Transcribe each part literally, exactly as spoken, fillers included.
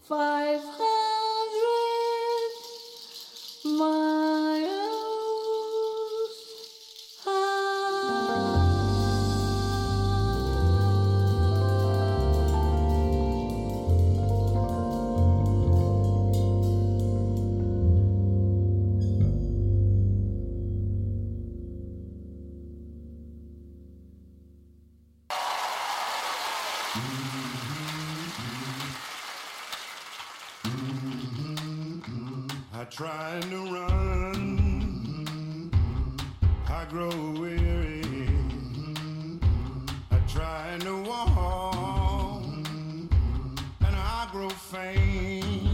five hundred miles high. I try to run, I grow weary. I try to walk, and I grow faint.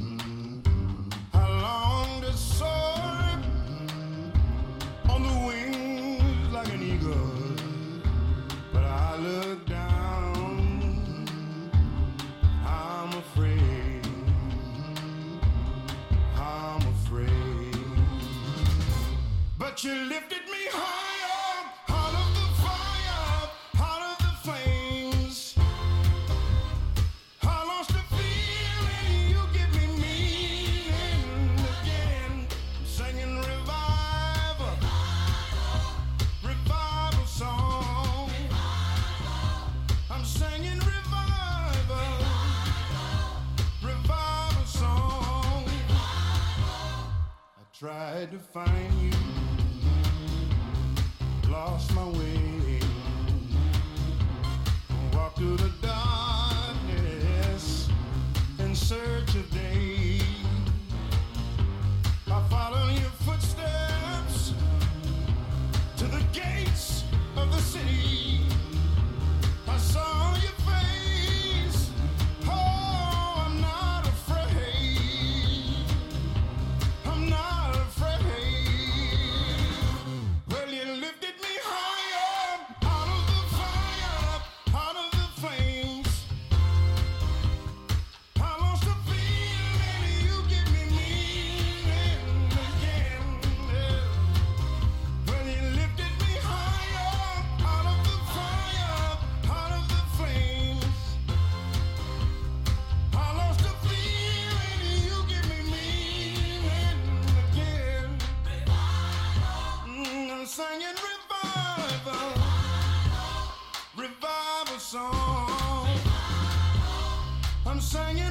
I long to soar on the wings like an eagle, but I look down, I'm afraid. I'm afraid, but you lifted me higher, out of the fire, out of the flames. I lost the feeling, you give me meaning again. I'm singing revival, revival song. I'm singing revival, revival song. Tried to find you, lost my way, walked through the darkness in search of day. I followed your footsteps to the gates of the city. I saw your face, oh, I'm not afraid, I'm not. Singing revival, revival song. I'm singing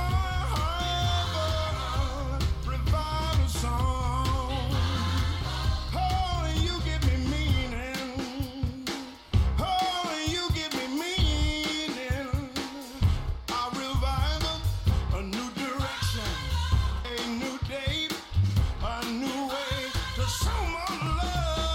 revival, revival song. Oh, you give me meaning. Oh, you give me meaning. A revival, a new direction, a new day, a new way to someone love.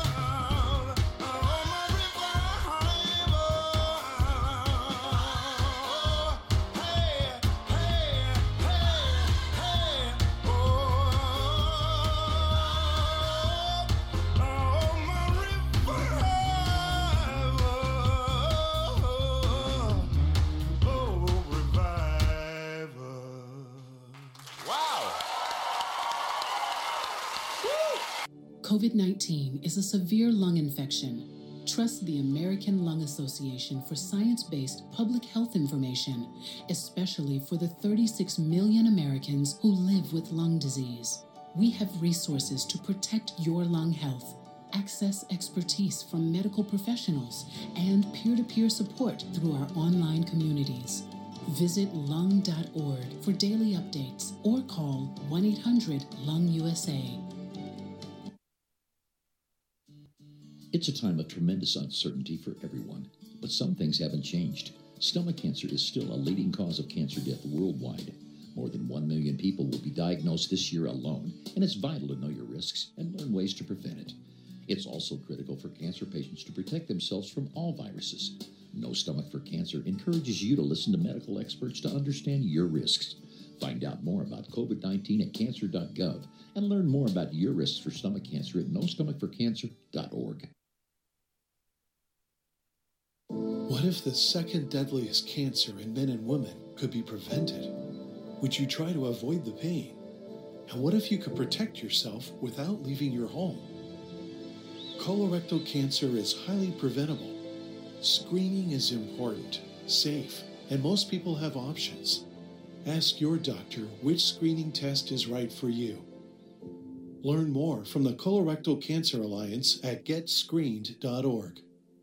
COVID nineteen is a severe lung infection. Trust the American Lung Association for science-based public health information, especially for the thirty-six million Americans who live with lung disease. We have resources to protect your lung health, access expertise from medical professionals, and peer-to-peer support through our online communities. Visit lung dot org for daily updates or call one eight hundred lung U S A. It's a time of tremendous uncertainty for everyone, but some things haven't changed. Stomach cancer is still a leading cause of cancer death worldwide. More than one million people will be diagnosed this year alone, and it's vital to know your risks and learn ways to prevent it. It's also critical for cancer patients to protect themselves from all viruses. No Stomach for Cancer encourages you to listen to medical experts to understand your risks. Find out more about COVID nineteen at cancer dot gov and learn more about your risks for stomach cancer at no stomach for cancer dot org. What if the second deadliest cancer in men and women could be prevented? Would you try to avoid the pain? And what if you could protect yourself without leaving your home? Colorectal cancer is highly preventable. Screening is important, safe, and most people have options. Ask your doctor which screening test is right for you. Learn more from the Colorectal Cancer Alliance at get screened dot org.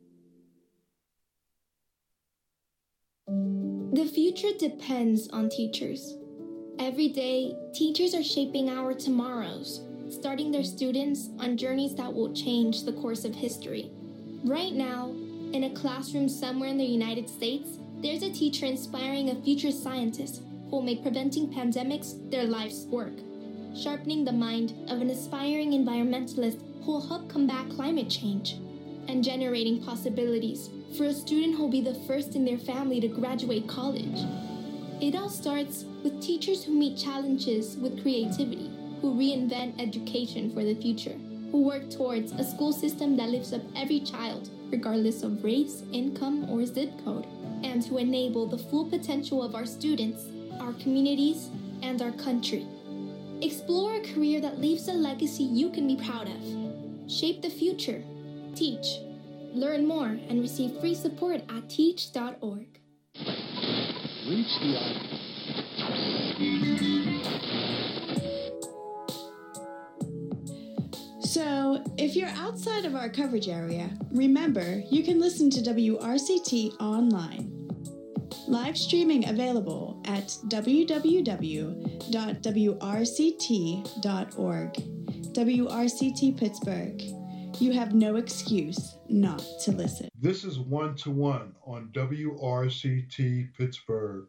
The future depends on teachers. Every day, teachers are shaping our tomorrows, starting their students on journeys that will change the course of history. Right now, in a classroom somewhere in the United States, there's a teacher inspiring a future scientist who will make preventing pandemics their life's work, sharpening the mind of an aspiring environmentalist who will help combat climate change, and generating possibilities for a student who will be the first in their family to graduate college. It all starts with teachers who meet challenges with creativity, who reinvent education for the future, who work towards a school system that lifts up every child, regardless of race, income, or zip code, and who enable the full potential of our students, our communities, and our country. Explore a career that leaves a legacy you can be proud of. Shape the future. Teach. Learn more and receive free support at teach dot org. Reach the island. So, if you're outside of our coverage area, remember you can listen to W R C T online. Live streaming available at w w w dot w r c t dot org. W R C T Pittsburgh. You have no excuse not to listen. This is One to One on W R C T Pittsburgh.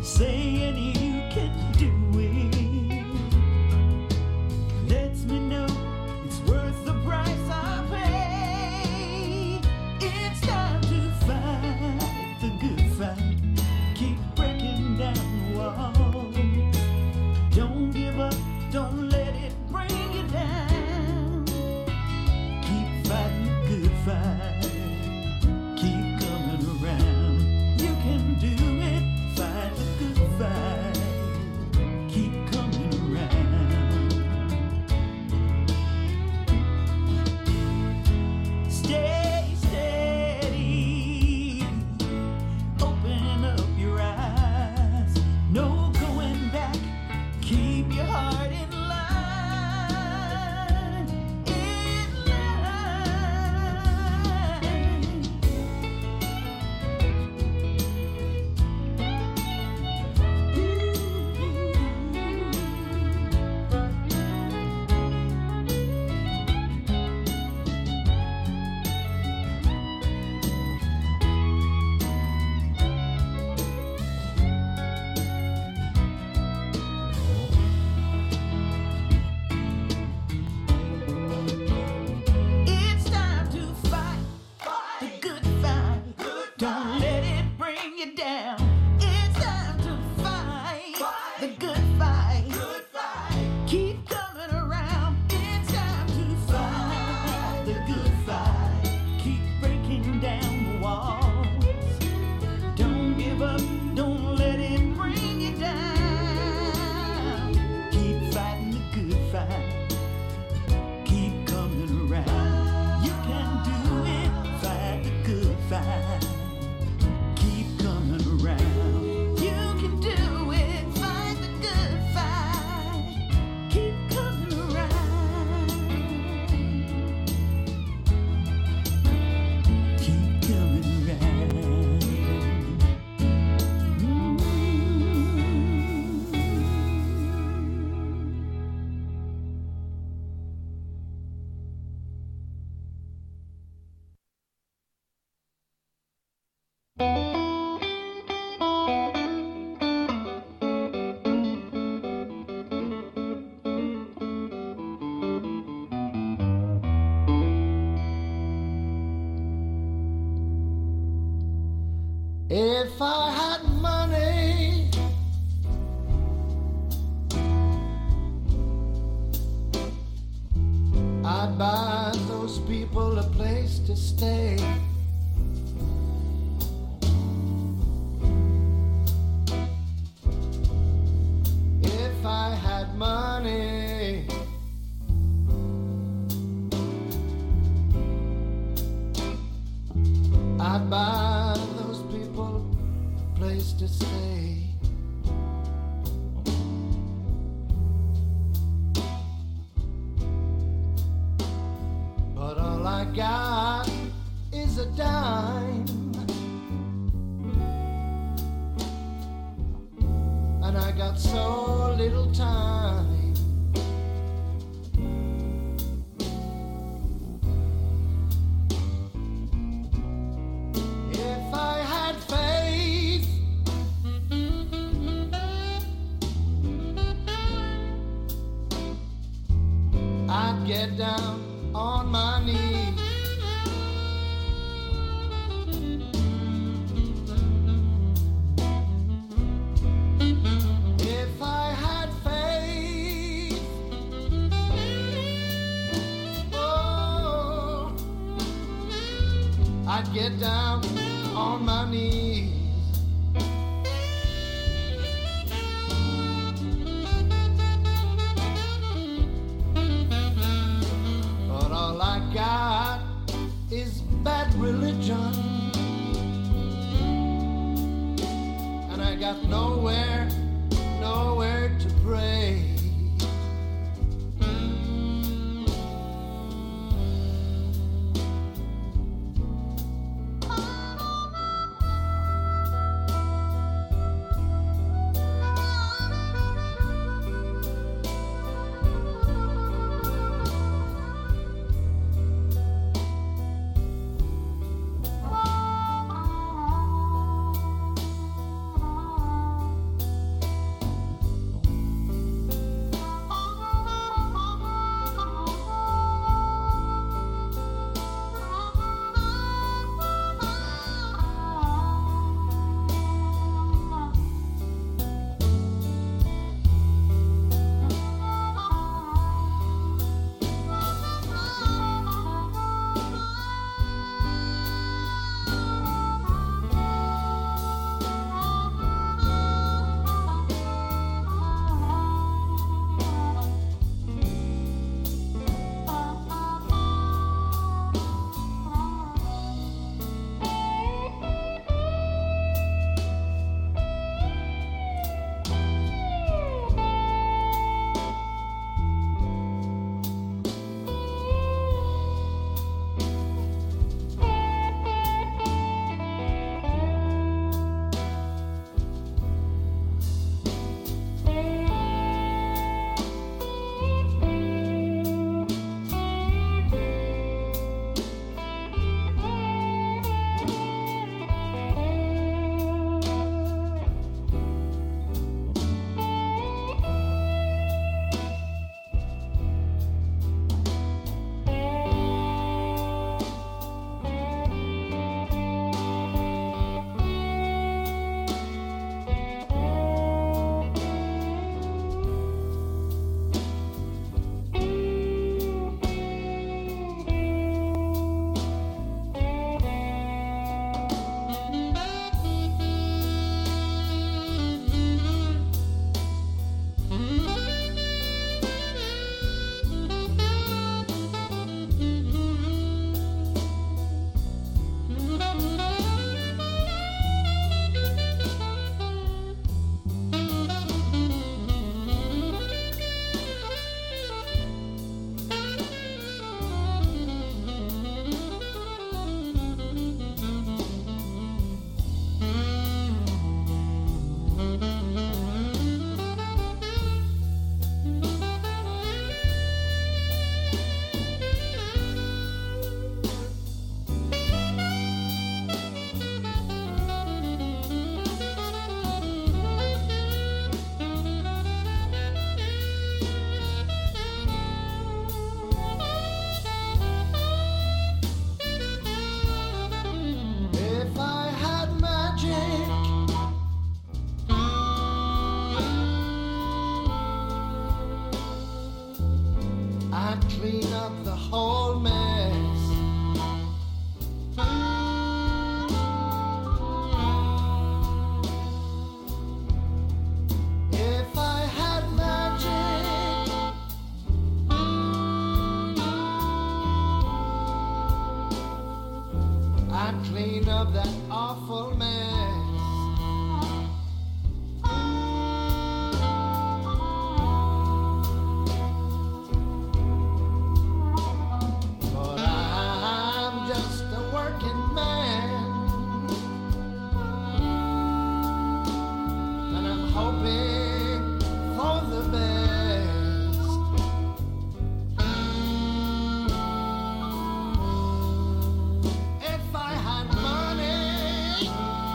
saying you can do it. Lets me know it's worth the price I pay. It's time to fight the good fight. Keep breaking down the walls. Don't give up, don't let it bring you down. Keep fighting the good fight. Keep coming around. You can do it. Fight the good fight. Keep coming around. Stay steady. Open up your eyes. No going back. Keep your heart in line. In line. It's time to fight the good fight. Don't let it bring you down. It's time to fight the good fight. Keep coming around. It's time to fight the good fight. Keep breaking down the walls. Don't give up. Don't let it bring you down. Keep fighting the good fight. Keep coming around. You can do it. Fight the good fight. Keep coming around. You can do it. Fight the good fight. Keep coming around. Keep coming around. Mm. If I had money, I'd buy those people a place to stay. If I had money, I'd buy those people a place to stay. But all I got is a dime, and I got so little time. If I had faith, I'd get down on my knees. If I had faith, oh, I'd get down on my knees. But all I got is bad religion, and I got nowhere, nowhere to pray. clean up the whole mess. If I had magic, I'd clean up that awful mess. But I'm just a working man, and I'm hoping for the best. If I had money,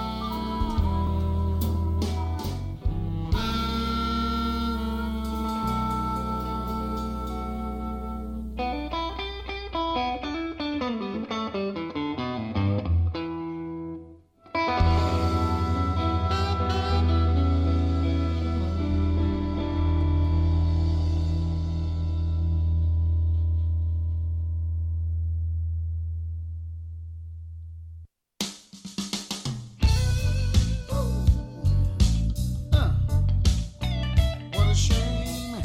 what a shame.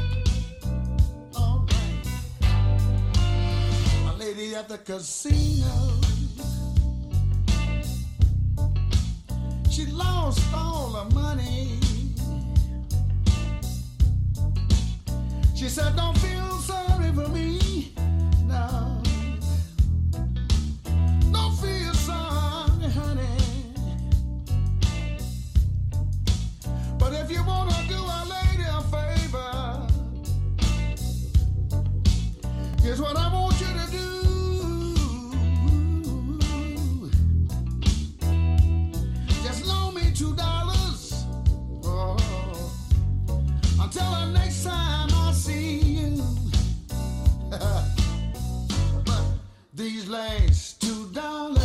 All right. A lady at the casino, she lost all her money. She said, don't feel sorry for me. No. Don't feel sorry, honey. But if you want to do a lady a favor, here's what I want you to do. Just loan me two dollars oh, until the next time I see you. But these last two dollars,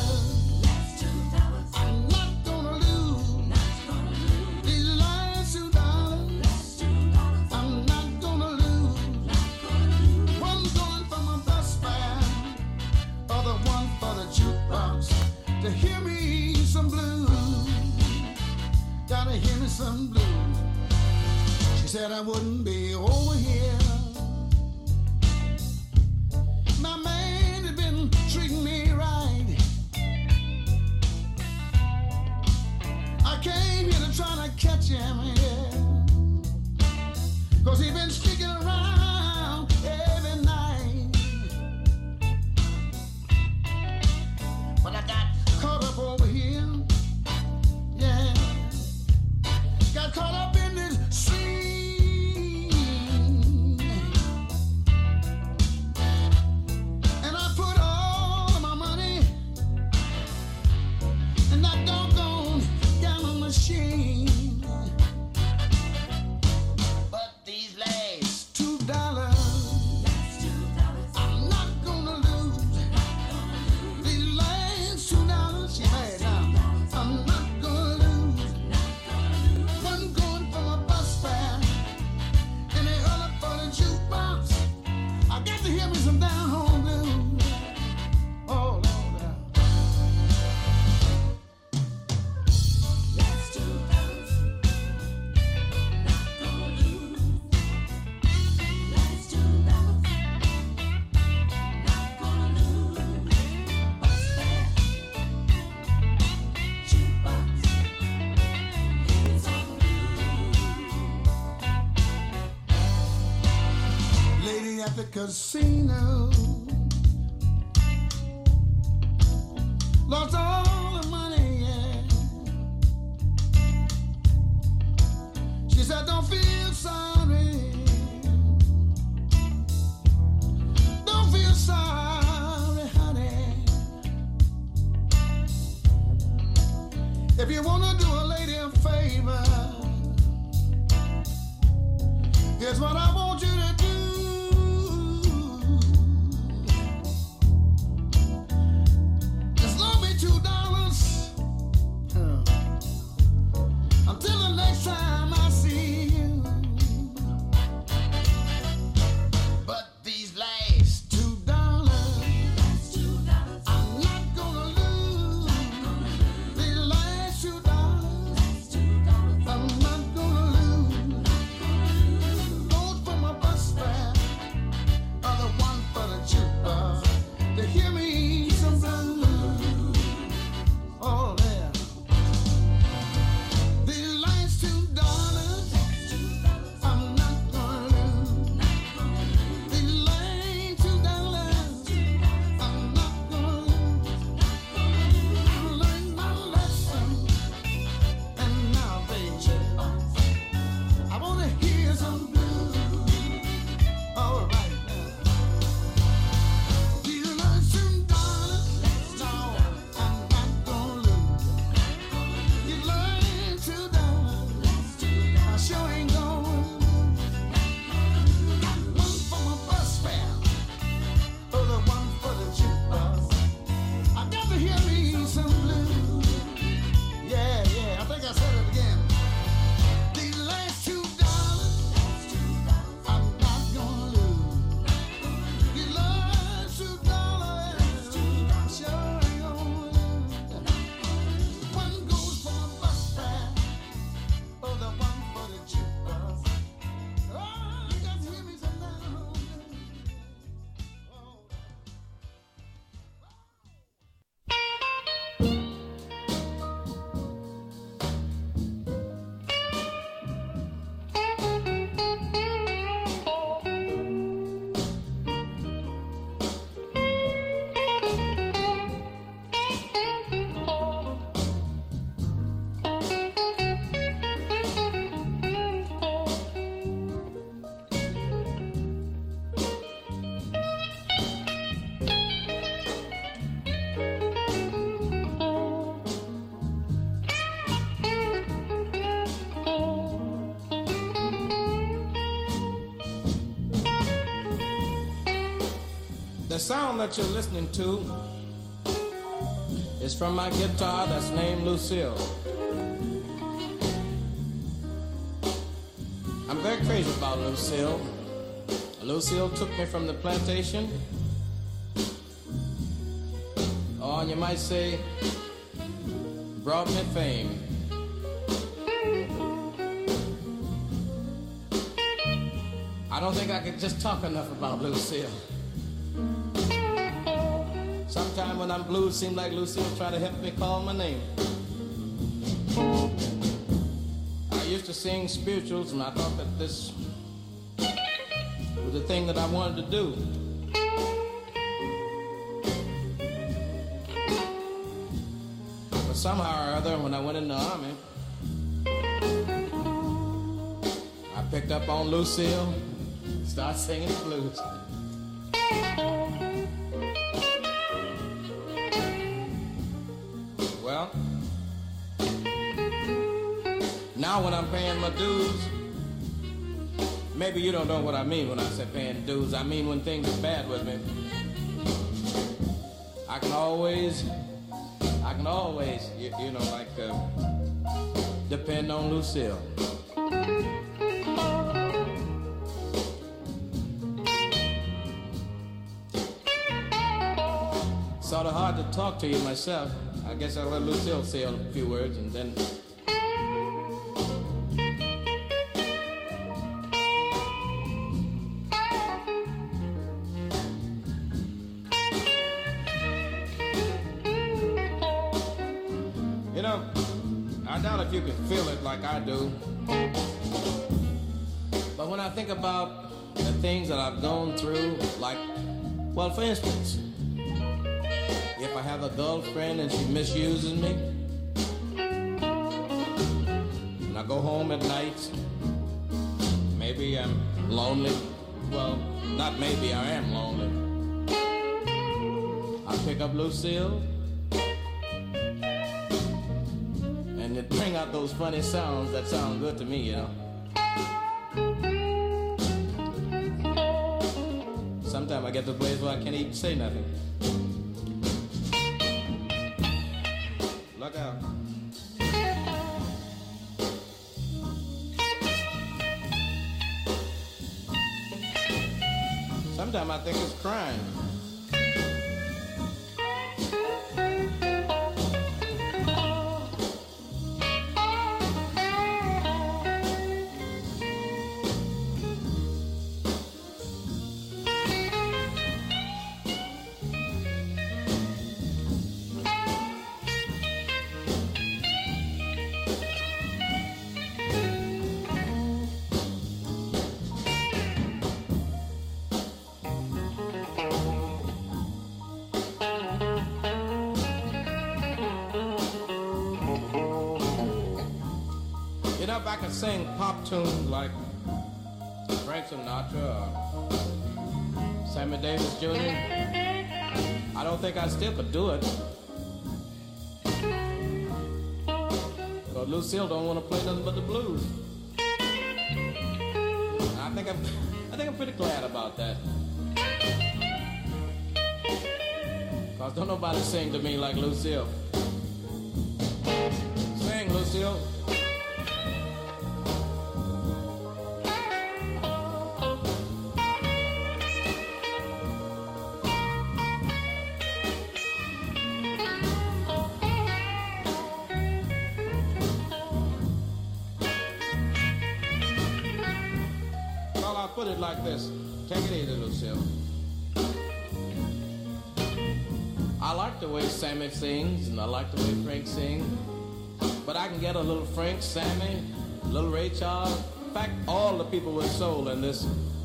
I'm not gonna lose. These last two dollars, I'm not gonna lose. One going for my best man, other one for the jukebox to hear me some blues. Gotta hear me some blues. She said I wouldn't be over here. My man had been treating me right. I came here to try to catch him, yeah. Cause he been sticking around every night. But I got caught up over here, yeah. Got caught up in this scene. And I put all of my money in that doggone gallon machine. But these last two dollars, I'm not gonna lose. These last two dollars, she made now. I'm not gonna lose. One going for my bus fare, and the other for the jukebox. I got to hear me some down home blues. Oh, Lord. Lady at the casino lost all the money, yeah. She said, don't feel sorry. Don't feel sorry, honey. If you want to do a lady a favor, here's what I want you to do. Just loan me two dollars uh, until the next time I see you. the sound that you're listening to is from my guitar that's named Lucille. I'm very crazy about Lucille. Lucille took me from the plantation. Oh, and you might say, brought me fame. I don't think I could just talk enough about Lucille. Sometime when I'm blue, it seems like Lucille try to help me call my name. I used to sing spirituals, and I thought that this was the thing that I wanted to do. But somehow or other, when I went in the army, I picked up on Lucille, started singing the blues. Well, now when I'm paying my dues, maybe you don't know what I mean when I say paying dues. I mean when things are bad with me. I can always, I can always, you, you know, like, uh, depend on Lucille. Sort of hard to talk to you myself. I guess I'll let Lucille say a few words and then... You know, I doubt if you can feel it like I do. But when I think about the things that I've gone through, like, well, for instance, if I have a girlfriend and she misuses me, and I go home at night, maybe I'm lonely. Well, not maybe, I am lonely. I pick up Lucille, and it bring out those funny sounds that sound good to me, you know. Sometimes I get to a place where I can't even say nothing. Look out. Sometimes I think it's crying. If I could sing pop tunes like Frank Sinatra or Sammy Davis Junior, I don't think I still could do it. Because Lucille don't want to play nothing but the blues. And I think I'm, I think I'm pretty glad about that. Because don't nobody sing to me like Lucille. Sing, Lucille. Put it like this. Take it easy, Lucille. I like the way Sammy sings, and I like the way Frank sings. But I can get a little Frank, Sammy, a little Ray Charles. In fact, all the people with soul in this.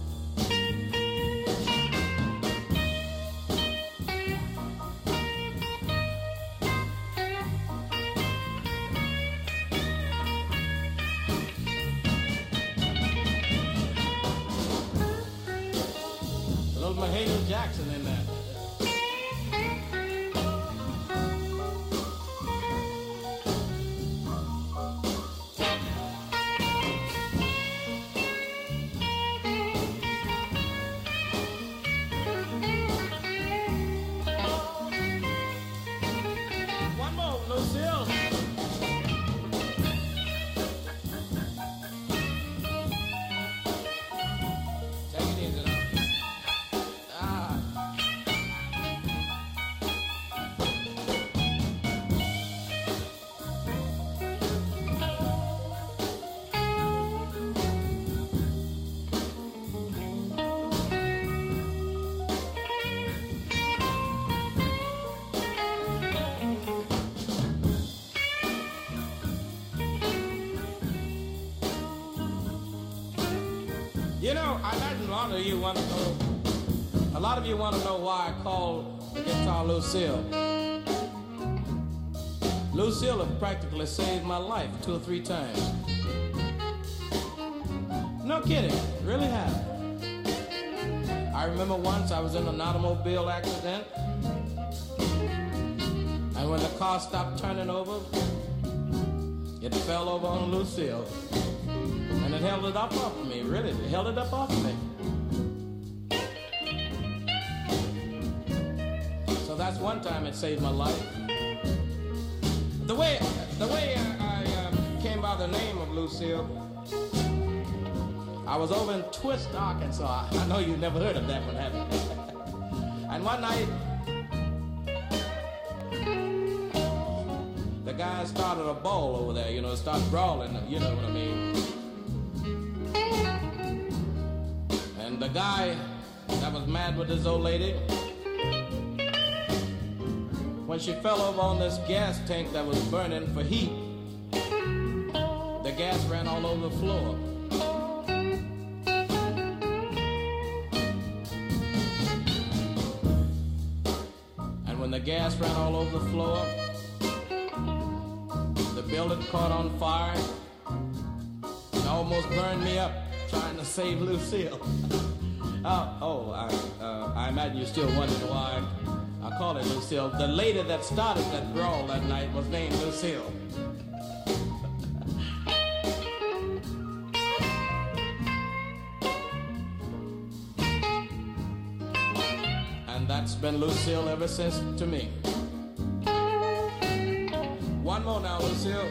Mahalia Jackson in that. You know, I imagine a lot of you want to know, a lot of you want to know why I call the guitar Lucille. Lucille have practically saved my life two or three times. No kidding, really have. I remember once I was in an automobile accident, and when the car stopped turning over, it fell over on Lucille. And it held it up off of me, really. It held it up off of me. So that's one time it saved my life. The way, the way I, I uh, came by the name of Lucille, I was over in Twist, Arkansas. I know you've never heard of that one, have you? And one night, the guy started a ball over there, you know, started brawling, you know what I mean. And the guy that was mad with this old lady, when she fell over on this gas tank that was burning for heat, the gas ran all over the floor. And when the gas ran all over the floor, the building caught on fire and almost burned me up trying to save Lucille. oh, oh I, uh, I imagine you're still wondering why I call it Lucille. The lady that started that brawl that night was named Lucille. And that's been Lucille ever since to me. One more now, Lucille.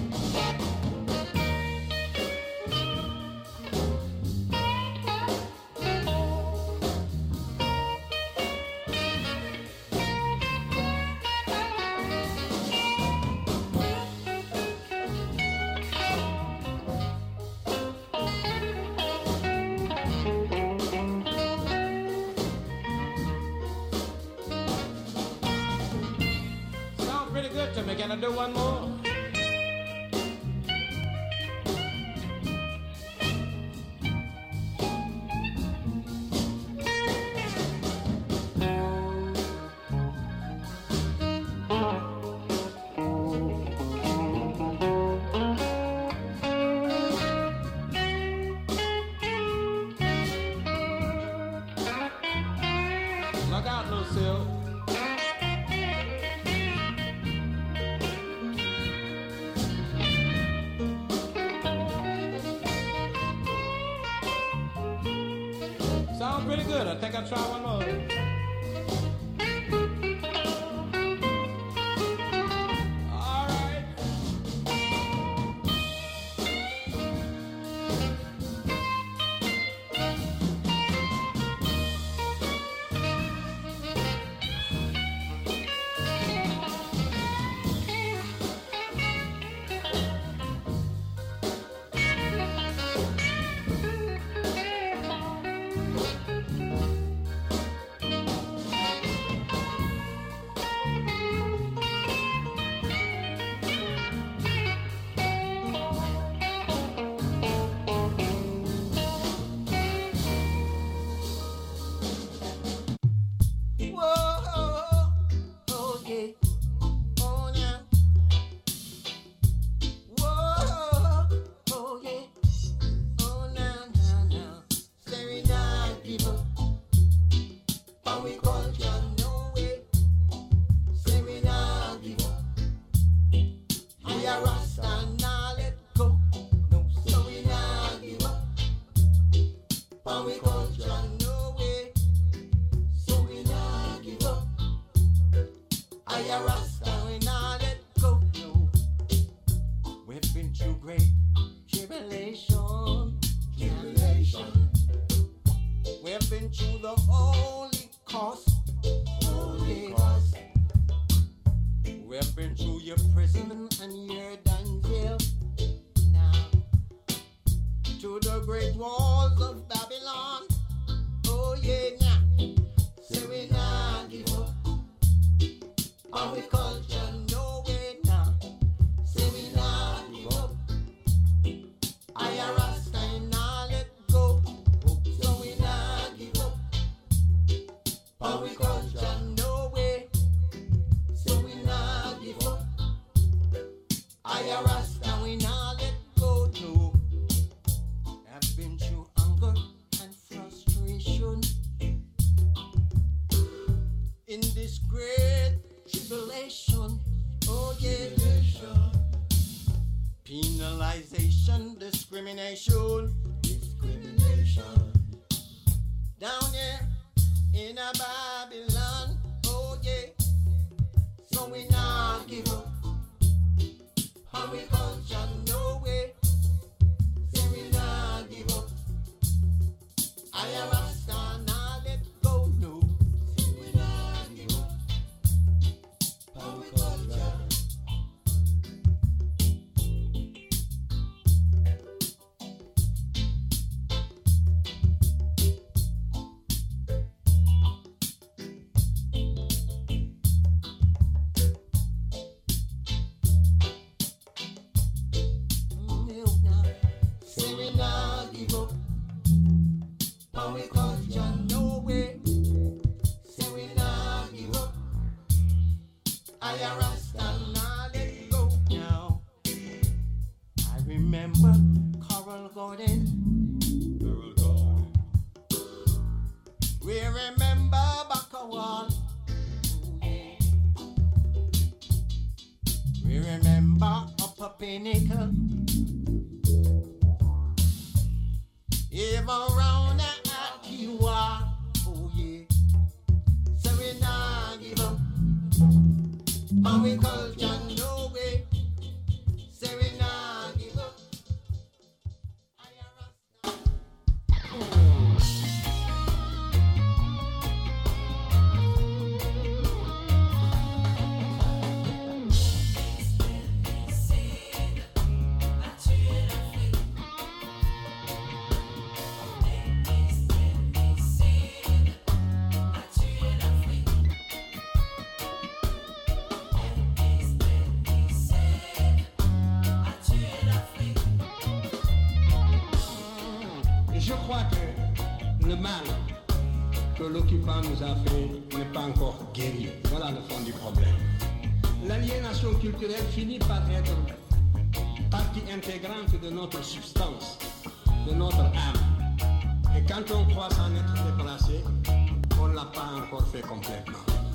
Can I do one more? Look out, Lucille. Sounds pretty good. I think I'll try one more. All right. corruption, discrimination, discrimination. Down here in a Babylon, oh yeah. So we not give up. How we culture, no way. So we not give up. I am Rasta, now let go, no. So we not give up. How we culture. Nous a fait n'est pas encore guéri. Voilà le fond du problème. L'aliénation culturelle finit par être partie intégrante de notre substance, de notre âme. Et quand on croit s'en être déplacé, on ne l'a pas encore fait complètement.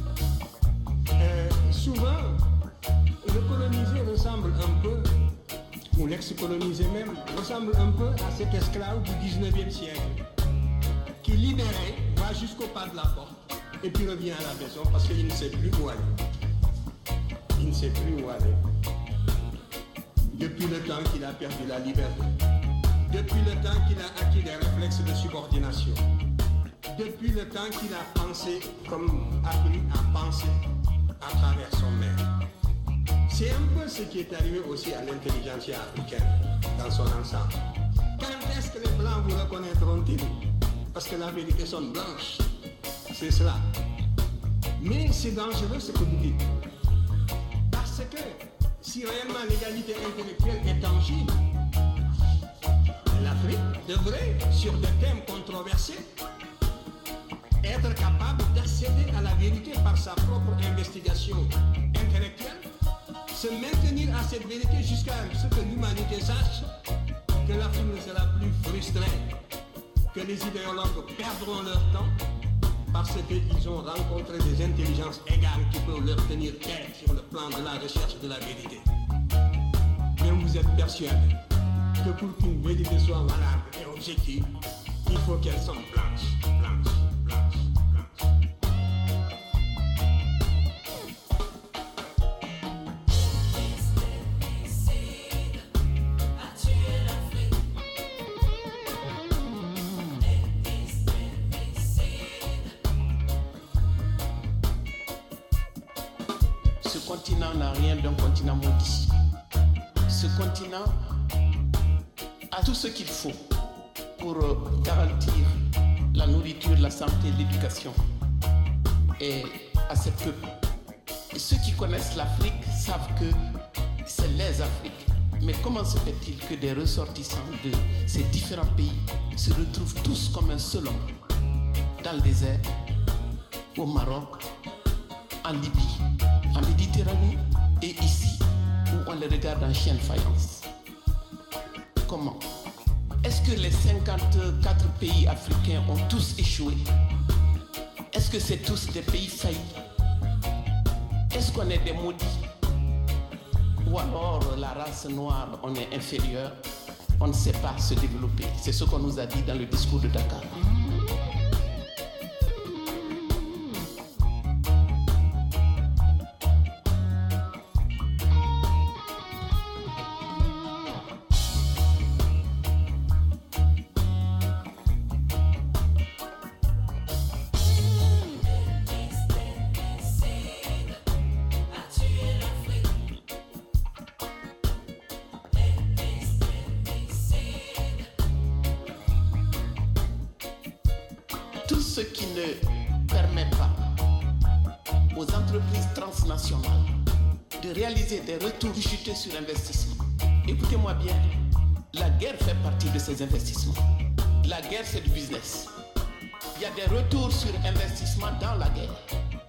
Euh, souvent, le colonisé ressemble un peu, ou l'ex-colonisé même, ressemble un peu à cet esclave du dix-neuvième siècle, qui libéré va jusqu'au pas de la porte et puis revient à la maison parce qu'il ne sait plus où aller. Il ne sait plus où aller. Depuis le temps qu'il a perdu la liberté, depuis le temps qu'il a acquis des réflexes de subordination, depuis le temps qu'il a pensé comme appris à penser à travers son maître. C'est un peu ce qui est arrivé aussi à l'intelligentsia africaine dans son ensemble. Quand est-ce que les Blancs vous reconnaîtront-ils? Parce que la vérité sonne blanche. C'est cela. Mais c'est dangereux ce que vous dites. Parce que si réellement l'égalité intellectuelle est tangible, l'Afrique devrait, sur des thèmes controversés, être capable d'accéder à la vérité par sa propre investigation intellectuelle, se maintenir à cette vérité jusqu'à ce que l'humanité sache que l'Afrique ne sera plus frustrée, que les idéologues perdront leur temps parce qu'ils ont rencontré des intelligences égales qui peuvent leur tenir tête sur le plan de la recherche de la vérité. Mais vous êtes persuadé que pour qu'une vérité soit valable et objective, il faut qu'elle soit blanche, blanche, blanche, blanche. Ce continent n'a rien d'un continent maudit. Ce continent a tout ce qu'il faut pour garantir la nourriture, la santé, l'éducation et à ces peuples. Et ceux qui connaissent l'Afrique savent que c'est les Afriques. Mais comment se fait-il que des ressortissants de ces différents pays se retrouvent tous comme un seul homme dans le désert, au Maroc, en Libye, en Méditerranée et ici où on les regarde en chien de faïence? Comment? Est-ce que les cinquante-quatre pays africains ont tous échoué? Est-ce que c'est tous des pays faillis? Est-ce qu'on est des maudits? Ou alors la race noire, on est inférieur? on ne sait pas se développer. C'est ce qu'on nous a dit dans le discours de Dakar. Tout ce qui ne permet pas aux entreprises transnationales de réaliser des retours jutés sur investissement. Écoutez-moi bien, la guerre fait partie de ces investissements. La guerre, c'est du business. Il y a des retours sur investissement dans la guerre.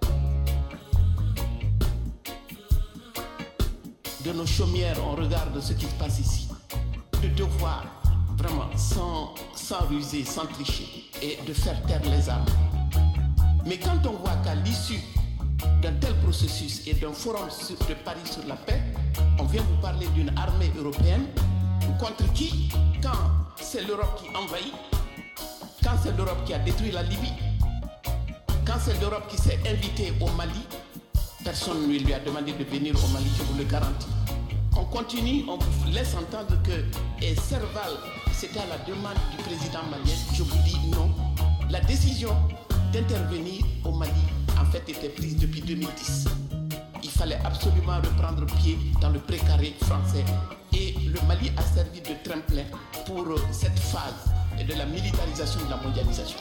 De nos chaumières, on regarde ce qui se passe ici. De devoir vraiment sans, sans ruser, sans tricher, et de faire taire les armes. Mais quand on voit qu'à l'issue d'un tel processus et d'un forum de Paris sur la paix, on vient vous parler d'une armée européenne contre qui, quand c'est l'Europe qui envahit, quand c'est l'Europe qui a détruit la Libye, quand c'est l'Europe qui s'est invitée au Mali, personne ne lui a demandé de venir au Mali, je vous le garantis. On continue, on vous laisse entendre que et Serval, c'était à la demande du président malien. Je vous dis non. La décision d'intervenir au Mali, en fait, était prise depuis deux mille dix. Il fallait absolument reprendre pied dans le précaré français. Et le Mali a servi de tremplin pour cette phase de la militarisation de la mondialisation.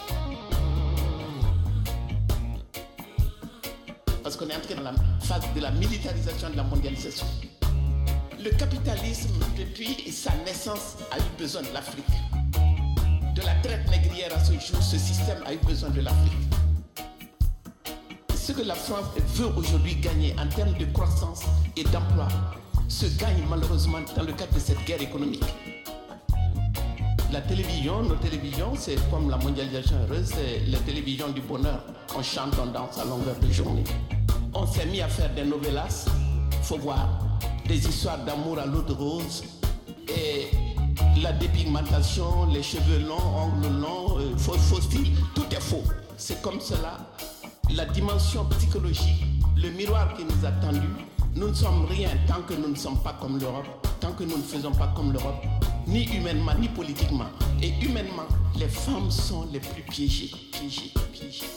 Parce qu'on est entré dans la phase de la militarisation de la mondialisation. Le capitalisme, depuis sa naissance, a eu besoin de l'Afrique. De la traite négrière à ce jour, ce système a eu besoin de l'Afrique. Ce que la France veut aujourd'hui gagner en termes de croissance et d'emploi se gagne malheureusement dans le cadre de cette guerre économique. La télévision, nos télévisions, c'est comme la mondialisation heureuse, c'est la télévision du bonheur. On chante, on danse à longueur de journée. On s'est mis à faire des novellas, faut voir, des histoires d'amour à l'eau de rose, et la dépigmentation, les cheveux longs, ongles longs, euh, faux, faux style, tout est faux. C'est comme cela, la dimension psychologique, le miroir qui nous a tendu. Nous ne sommes rien tant que nous ne sommes pas comme l'Europe, tant que nous ne faisons pas comme l'Europe, ni humainement, ni politiquement. Et humainement, les femmes sont les plus piégées, piégées, piégées.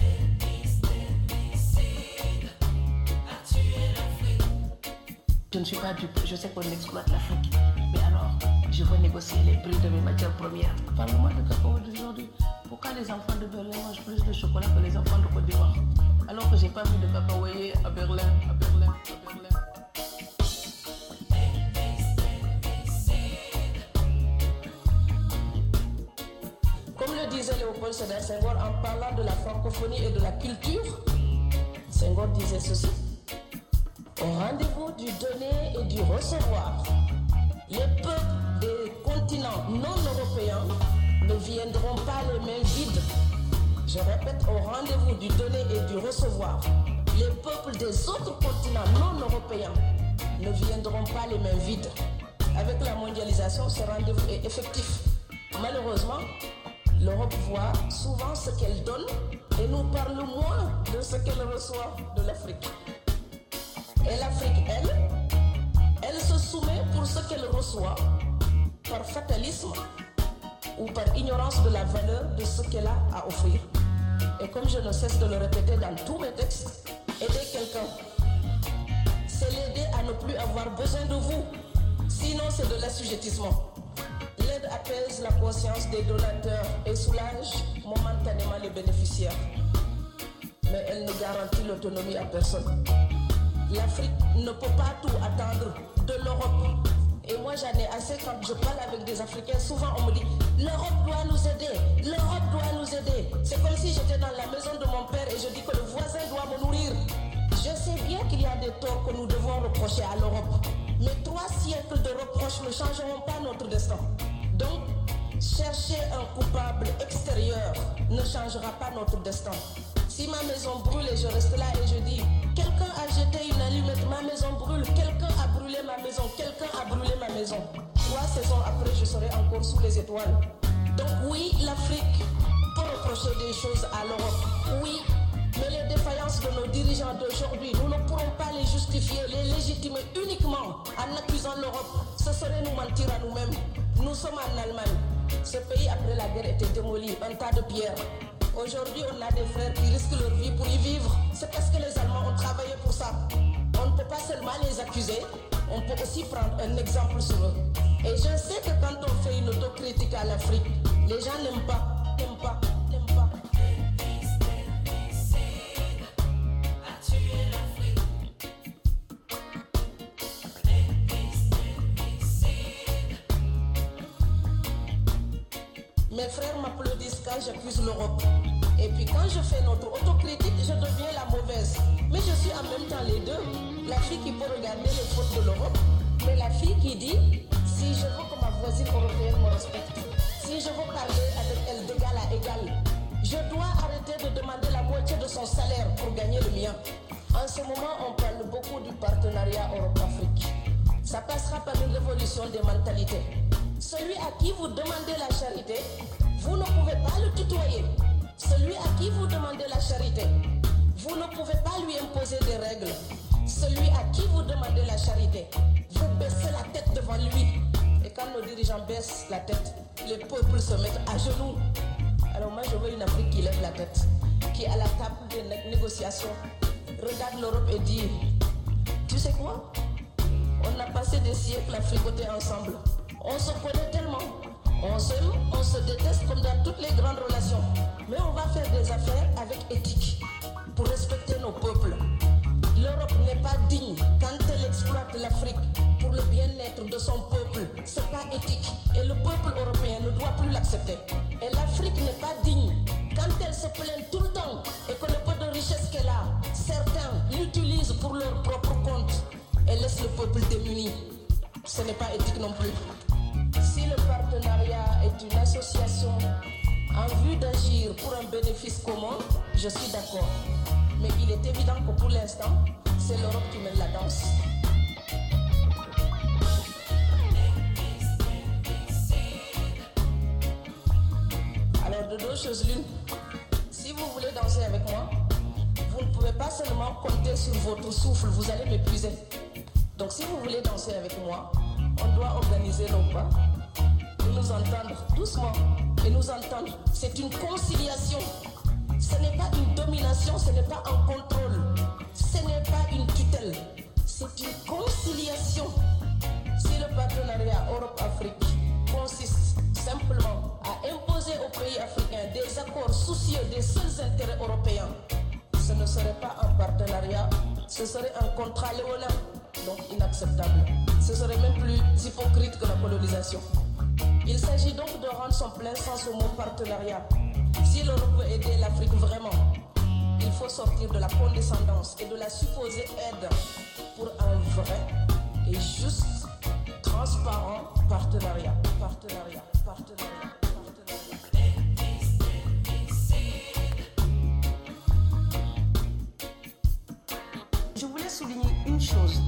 Je ne suis pas dupe, je sais qu'on exploite l'Afrique. Mais alors, je veux négocier les prix de mes matières premières. Parle-moi de cacao d'aujourd'hui. Pourquoi les enfants de Berlin mangent plus de chocolat que les enfants de Côte d'Ivoire? Alors que j'ai pas vu de cacaoyer à Berlin, à Berlin, à Berlin. Comme le disait Léopold Sédar Senghor en parlant de la francophonie et de la culture, Senghor disait ceci: au rendez-vous du donner et du recevoir, les peuples des continents non européens ne viendront pas les mains vides. Je répète, au rendez-vous du donner et du recevoir, les peuples des autres continents non européens ne viendront pas les mains vides. Avec la mondialisation, ce rendez-vous est effectif. Malheureusement, l'Europe voit souvent ce qu'elle donne et nous parle moins de ce qu'elle reçoit de l'Afrique. Et l'Afrique, elle, elle se soumet pour ce qu'elle reçoit par fatalisme ou par ignorance de la valeur de ce qu'elle a à offrir. Et comme je ne cesse de le répéter dans tous mes textes, aider quelqu'un, c'est l'aider à ne plus avoir besoin de vous. Sinon, c'est de l'assujettissement. L'aide apaise la conscience des donateurs et soulage momentanément les bénéficiaires. Mais elle ne garantit l'autonomie à personne. L'Afrique ne peut pas tout attendre de l'Europe. Et moi j'en ai assez quand je parle avec des Africains. Souvent on me dit l'Europe doit nous aider, l'Europe doit nous aider. C'est comme si j'étais dans la maison de mon père et je dis que le voisin doit me nourrir. Je sais bien qu'il y a des torts que nous devons reprocher à l'Europe. Mais trois siècles de reproches ne changeront pas notre destin. Donc, chercher un coupable extérieur ne changera pas notre destin. Si ma maison brûle et je reste là et je dis quelqu'un a jeté une allumette, ma maison brûle, quelqu'un a brûlé ma maison, quelqu'un a brûlé ma maison. trois saisons après, je serai encore sous les étoiles. Donc oui, l'Afrique peut reprocher des choses à l'Europe. Oui, mais les défaillances de nos dirigeants d'aujourd'hui, nous ne pourrons pas les justifier, les légitimer uniquement en accusant l'Europe. Ce serait nous mentir à nous-mêmes. Nous sommes en Allemagne. Ce pays, après la guerre, était démoli, un tas de pierres. Aujourd'hui, on a des frères qui risquent leur vie pour y vivre. C'est parce que les Allemands ont travaillé pour ça. On ne peut pas seulement les accuser, on peut aussi prendre un exemple sur eux. Et je sais que quand on fait une autocritique à l'Afrique, les gens n'aiment pas, n'aiment pas, n'aiment pas. Mes frères m'applaudissent quand j'accuse l'Europe. Et puis quand je fais notre autocritique, je deviens la mauvaise. Mais je suis en même temps les deux. La fille qui peut regarder les fautes de l'Europe, mais la fille qui dit, si je veux que ma voisine européenne me respecte, si je veux parler avec elle d'égal à égal, je dois arrêter de demander la moitié de son salaire pour gagner le mien. En ce moment, on parle beaucoup du partenariat Europe-Afrique. Ça passera par une révolution des mentalités. Celui à qui vous demandez la charité, vous ne pouvez pas le tutoyer. Celui à qui vous demandez la charité, vous ne pouvez pas lui imposer des règles. Celui à qui vous demandez la charité, vous baissez la tête devant lui. Et quand nos dirigeants baissent la tête, les peuples se mettent à genoux. Alors moi je veux une Afrique qui lève la tête, qui à la table des né- négociations regarde l'Europe et dit, tu sais quoi, on a passé des siècles à fricoter ensemble. On se connaît tellement, on s'aime, on se déteste comme dans toutes les grandes relations. Mais on va faire des affaires avec éthique pour respecter nos peuples. L'Europe n'est pas digne quand elle exploite l'Afrique pour le bien-être de son peuple. C'est pas éthique et le peuple européen ne doit plus l'accepter. Et l'Afrique n'est pas digne quand elle se plaint tout le temps et que le peu de richesse qu'elle a, certains l'utilisent pour leur propre compte et laissent le peuple démuni. Ce n'est pas éthique non plus. Si le partenariat est une association en vue d'agir pour un bénéfice commun, je suis d'accord. Mais il est évident que pour l'instant, c'est l'Europe qui mène la danse. Alors de deux choses l'une, si vous voulez danser avec moi, vous ne pouvez pas seulement compter sur votre souffle, vous allez m'épuiser. Donc si vous voulez danser avec moi, on doit organiser nos pas, et nous entendre doucement, et nous entendre. C'est une conciliation. Ce n'est pas une domination, ce n'est pas un contrôle, ce n'est pas une tutelle, c'est une conciliation. Si le partenariat Europe-Afrique consiste simplement à imposer aux pays africains des accords soucieux des seuls intérêts européens, ce ne serait pas un partenariat, ce serait un contrat léonin, donc inacceptable. Ce serait même plus hypocrite que la colonisation. Il s'agit donc de rendre son plein sens au mot partenariat. Si l'Europe veut aider l'Afrique vraiment, il faut sortir de la condescendance et de la supposée aide pour un vrai et juste, transparent partenariat. Partenariat, partenariat, partenariat. Je voulais souligner une chose.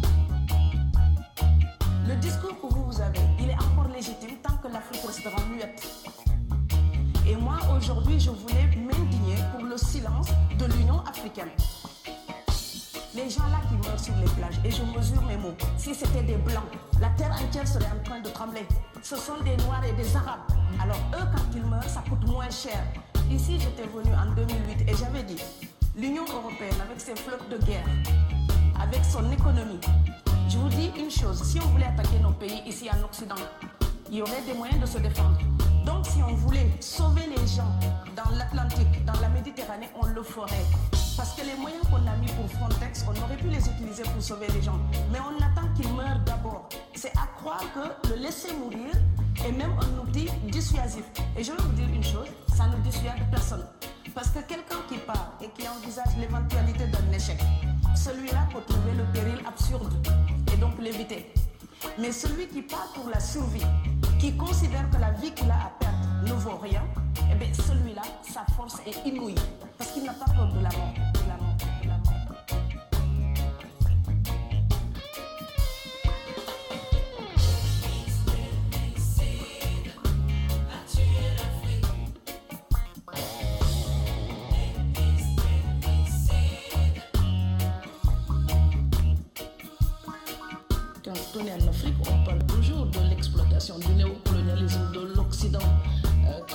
Le discours que vous, vous avez, il est encore légitime tant que l'Afrique restera muette. Et moi, aujourd'hui, je voulais m'indigner pour le silence de l'Union africaine. Les gens là qui meurent sur les plages, et je mesure mes mots, si c'était des Blancs, la terre entière serait en train de trembler. Ce sont des Noirs et des Arabes. Alors eux, quand ils meurent, ça coûte moins cher. Ici, j'étais venu en deux mille huit et j'avais dit, l'Union européenne, avec ses flottes de guerre, avec son économie, je vous dis une chose, si on voulait attaquer nos pays ici en Occident, il y aurait des moyens de se défendre. Donc si on voulait sauver les gens dans l'Atlantique, dans la Méditerranée, on le ferait. Parce que les moyens qu'on a mis pour Frontex, on aurait pu les utiliser pour sauver les gens. Mais on attend qu'ils meurent d'abord. C'est à croire que le laisser mourir est même un outil dissuasif. Et je vais vous dire une chose, ça ne dissuade personne. Parce que quelqu'un qui part et qui envisage l'éventualité d'un échec, celui-là peut trouver le péril absurde et donc l'éviter. Mais celui qui part pour la survie, qui considère que la vie qu'il a à perdre ne vaut rien, eh bien celui-là, sa force est inouïe. Parce qu'il n'a pas peur de la mort. De la mort, de la mort.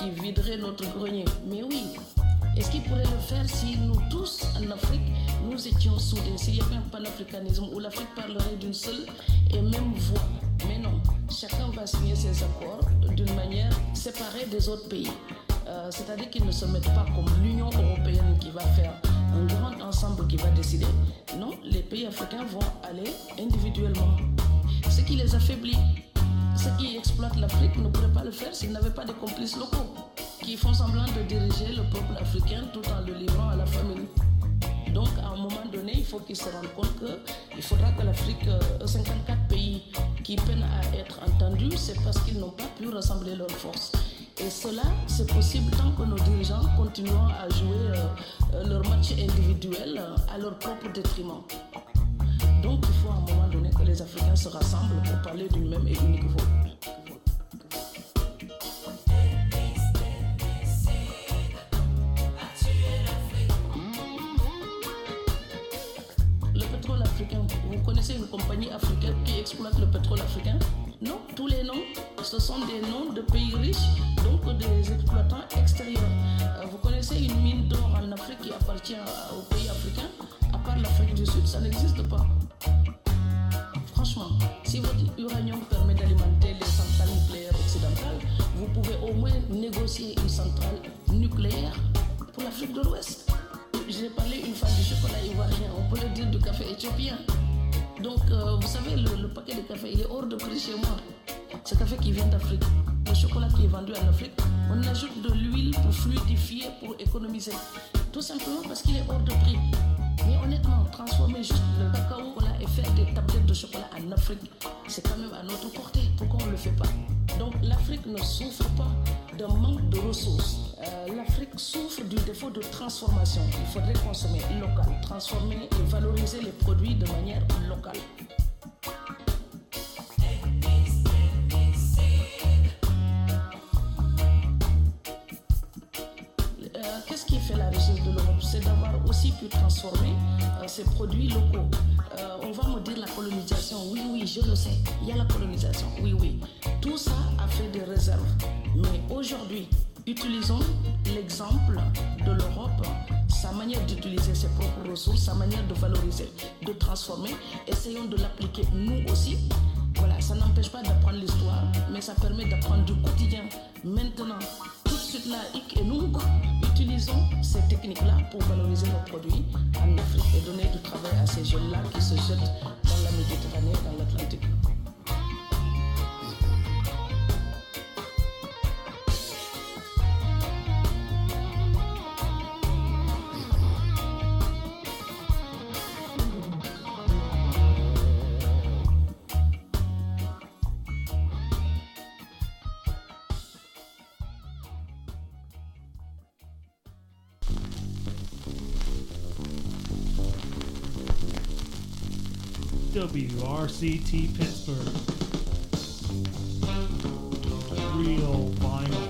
qui viderait notre grenier. Mais oui, est-ce qu'il pourrait le faire si nous tous, en Afrique, nous étions soudés, s'il y avait un panafricanisme où l'Afrique parlerait d'une seule et même voix? Mais non, chacun va signer ses accords d'une manière séparée des autres pays. Euh, c'est-à-dire qu'ils ne se mettent pas comme l'Union européenne qui va faire un grand ensemble qui va décider. Non, les pays africains vont aller individuellement. Ce qui les affaiblit. Ceux qui exploitent l'Afrique ne pourraient pas le faire s'ils n'avaient pas de complices locaux qui font semblant de diriger le peuple africain tout en le livrant à la famine. Donc, à un moment donné, il faut qu'ils se rendent compte qu'il faudra que l'Afrique, euh, cinquante-quatre pays qui peinent à être entendus, c'est parce qu'ils n'ont pas pu rassembler leurs forces. Et cela, c'est possible tant que nos dirigeants continueront à jouer euh, euh, leur match individuel euh, à leur propre détriment. Donc, il faut à un moment donné que les Africains se rassemblent pour parler d'une même et unique voix. Le pétrole africain, vous connaissez une compagnie africaine qui exploite le pétrole africain? Non, tous les noms, ce sont des noms de pays riches, donc des exploitants extérieurs. Euh, vous connaissez une mine d'or en Afrique qui appartient aux pays africains? À part l'Afrique du Sud, ça n'existe pas. Franchement, si votre uranium permet d'alimenter les centrales nucléaires occidentales, vous pouvez au moins négocier une centrale nucléaire pour l'Afrique de l'Ouest. J'ai parlé une fois du chocolat ivoirien, on peut le dire du café éthiopien. Donc, euh, vous savez, le, le paquet de café, il est hors de prix chez moi. Ce café qui vient d'Afrique, le chocolat qui est vendu en Afrique, on ajoute de l'huile pour fluidifier, pour économiser. Tout simplement parce qu'il est hors de prix. Mais honnêtement, transformer juste le cacao là, et faire des tablettes de chocolat en Afrique, c'est quand même à notre portée. Pourquoi on ne le fait pas? Donc l'Afrique ne souffre pas d'un manque de ressources. Euh, L'Afrique souffre du défaut de transformation. Il faudrait consommer local, transformer et valoriser les produits de manière locale. Qu'est-ce qui fait la richesse de l'Europe? C'est d'avoir aussi pu transformer euh, ses produits locaux. Euh, on va me dire la colonisation. Oui, oui, je le sais. Il y a la colonisation. Oui, oui. Tout ça a fait des réserves. Mais aujourd'hui, utilisons l'exemple de l'Europe, sa manière d'utiliser ses propres ressources, sa manière de valoriser, de transformer. Essayons de l'appliquer nous aussi. Voilà, ça n'empêche pas d'apprendre l'histoire, mais ça permet d'apprendre du quotidien. Maintenant, tout de suite là, hic et nunc, utilisons ces techniques-là pour valoriser nos produits en Afrique et donner du travail à ces jeunes-là qui se jettent dans la Méditerranée, dans l'Atlantique. W R C T Pittsburgh. Real vinyl.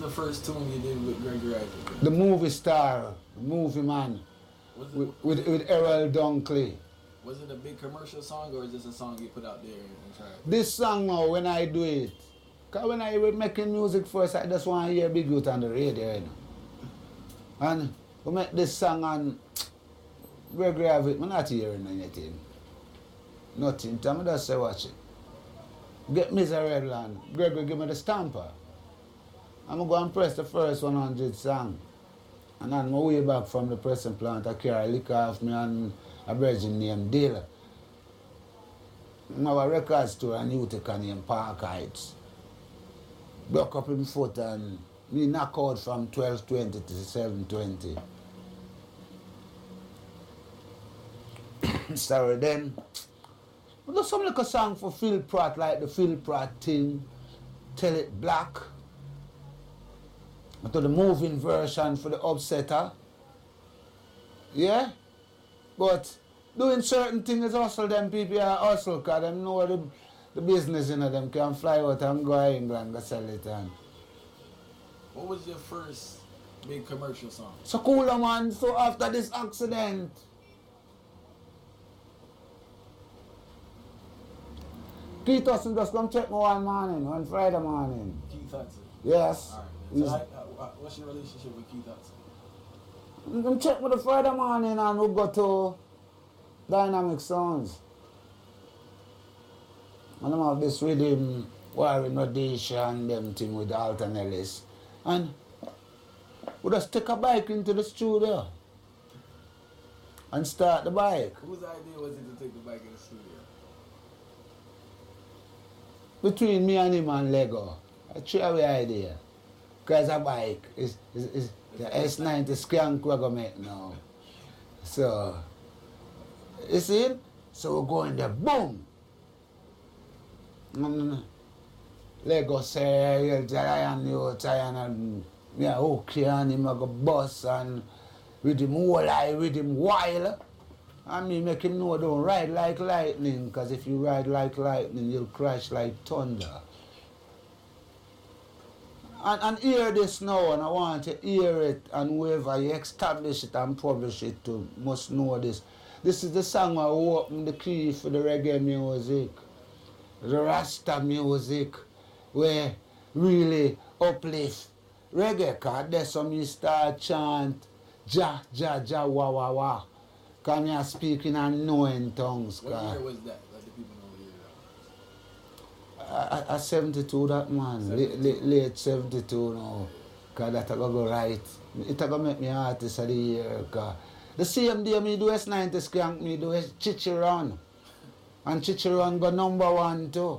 the first tune you did with Gregory Isaac? The movie star, movie man, Was it, with, with, with Errol Dunkley. was it a big commercial song or is this a song you put out there and tried? This song now, when I do it, because when I was making music first, I just want to hear Big Youth on the radio, you know. And we make this song and Gregory have it, I'm not hearing anything. Nothing. Tell me just say watch it. Get Miserable and Gregory give me the stamper. I'm going to go and press the first one hundred song. And on my way back from the pressing plant, I carry a liquor off me and a virgin named Dale. I have a record store in Utica named Park Heights. Broke up him foot and me knock out from twelve twenty to seven twenty. Sorry then. We do some like a song for Phil Pratt, like the Phil Pratt thing, Tell It Black. I do the moving version for the Upsetter. Yeah? But doing certain things is hustle them people are hustle because them know the, the business, you know, them can fly out and go to England and sell it. And What was your first big commercial song? so cool, man. So after this accident, Keith Hudson just come check me one morning, one Friday morning. Keith Hudson? Yes. All right. He's- So how, uh, what's your relationship with Keith Hudson? Come check me the Friday morning and we go to Dynamic Sounds. And I'm have this rhythm, Warren Rhodesia and them thing with Alton Ellis. And we just take a bike into the studio and start the bike. Whose idea was it to take the bike in the studio? Between me and him and Lego. A three-way idea. Because a bike is, is, is the S ninety skank we're going to make now. So, you see? So we're going there, boom! And Lego say, you'll try and you'll try and me a hook here and him a go bust and with him whole eye, with him wild. And me make him know don't ride like lightning, because if you ride like lightning, you'll crash like thunder. And, and hear this now, and I want to hear it, and whoever you establish it and publish it to must know this. This is the song I open the key for the reggae music, the Rasta music, where really uplift reggae, because there's some you start chant, ja, ja, ja, wa, wa, wa. Because me are speaking and knowing tongues. What year was that? Let the people know what year that was. I, I, I seventy-two that man, late, late, late seventy-two now. Because that I go right. It I go make me artist of the year. Cause the same day me do S ninety skank, me do Chichiron. And Chichiron go number one too.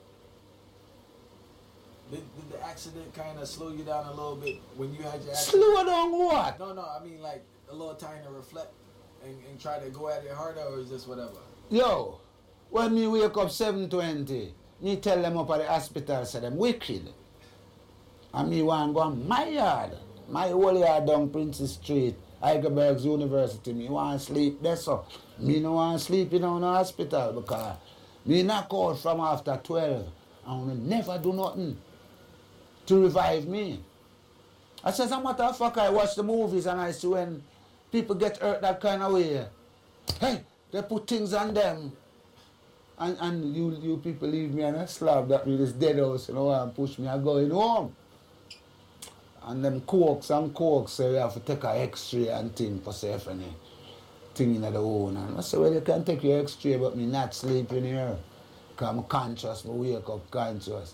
Did, did the accident kind of slow you down a little bit when you had your accident? Slow down what? No, no, I mean like a little time to reflect and, and try to go at it harder, or is this whatever? Yo, when me wake up seven twenty, me tell them up at the hospital, say them wicked. And me want go on my yard, my whole yard down Princess Street, Heidelberg University. Me want sleep there, so me no want sleep in no hospital because me knock out from after twelve and me never do nothing to revive me. I says, a matter of fact, I watch the movies and I see when people get hurt that kind of way. Hey, they put things on them. And, and you, you people leave me on a slab that with this dead house, you know, and push me and going home. And them cokes and cokes, so you have to take an x-ray and thing for safe any thing in the own. And I say, well, you can take your x-ray, but me not sleeping here. Because I'm conscious, I wake up conscious.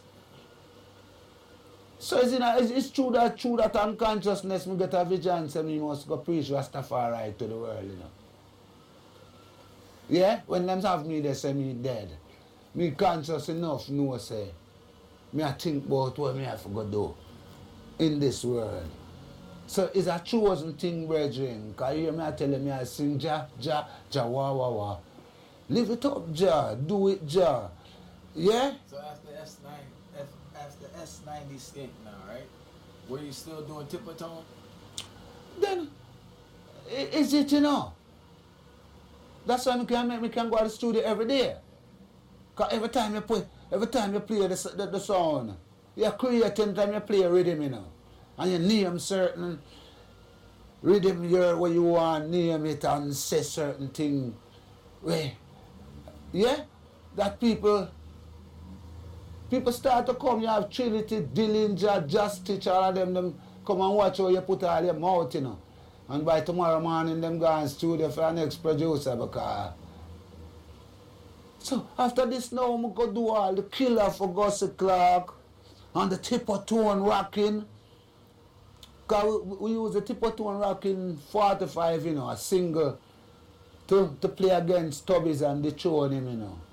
So it's, in a, it's, it's true that true that unconsciousness, me get a vision, say me must go preach Rastafari to the world, you know. Yeah? When them have me, they say me dead. Me conscious enough, no say. Me I think about what me have to go do in this world. So it's a chosen thing, brethren. Because you hear me I tell you, me I sing ja, ja, ja, wa, wa, wa. Live it up, ja. Do it, ja. Yeah? So after S nine, F, after S ninety skink now, right? Were you still doing Tippertone? Then, i- is it, you know? That's why we can make me can go to the studio every day. Because every time you play, every time you play the, the, the sound, you're creating time you play a rhythm, you know. and you name certain rhythm here where you want name it and say certain thing. Where, yeah, that people people start to come. You have Trinity, Dillinger, Just Stitch, all of them, them come and watch how you put all your mouth, you know. And by tomorrow morning, them go in studio for the next producer because. So after this now, I'm going to do all the Killer for Gussie Clarke and the Tipper Tone Rocking. Because we, we use the Tipper Tone Rocking forty-five, you know, a single to, to play against Tubbies and the Throne him, you know.